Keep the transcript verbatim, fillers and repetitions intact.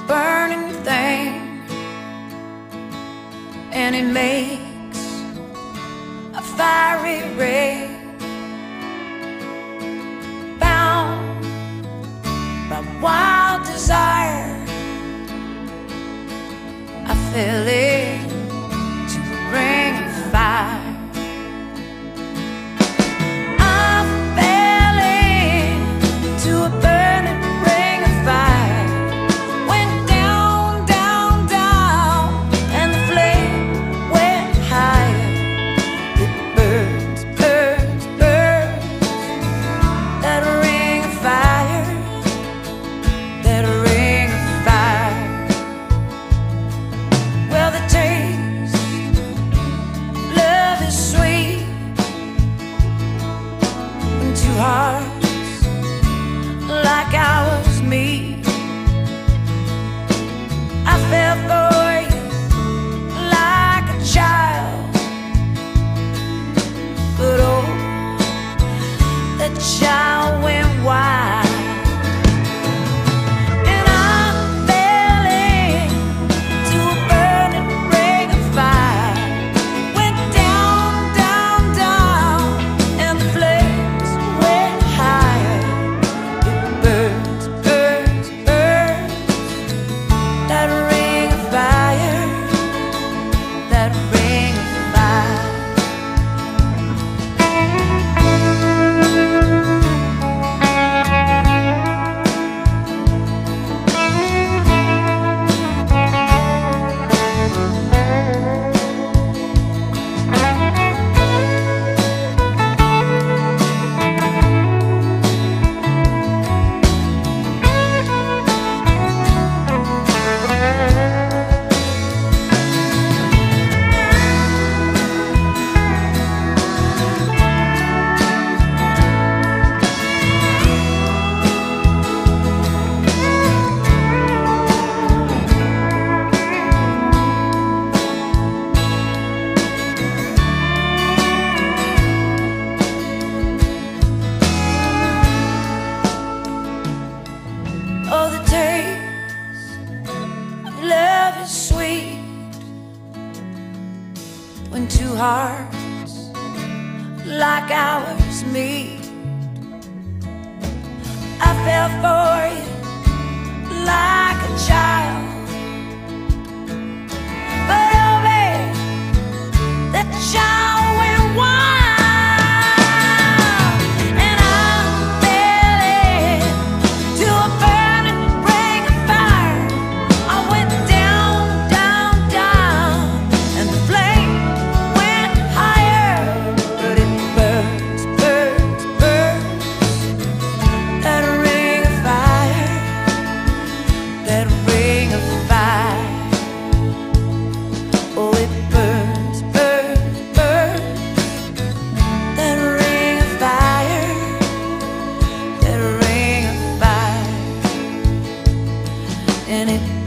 burning thing, and it makes a fiery ray, bound by wild desire. I fell into a ring of fire. Hearts like ours meet. I fell for you like a child, but oh, the child went wild. Oh, the taste of love is sweet when two hearts like ours meet. I fell for you like a child, but oh babe, the child went wild. And it